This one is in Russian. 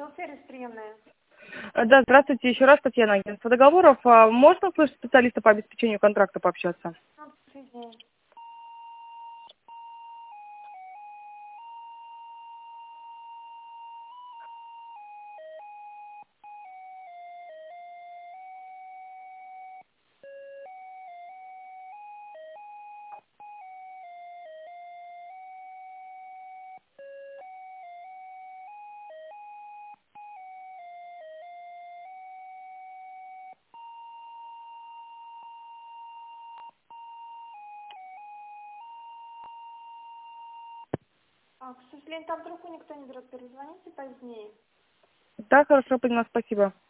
Жилсервис приемная. Да, здравствуйте, еще раз Татьяна, агентство договоров. Можно услышать специалиста по обеспечению контракта пообщаться? Соединяю. К сожалению, там трубку никто не берет. Перезвоните позднее. Да, хорошо, поняла, спасибо.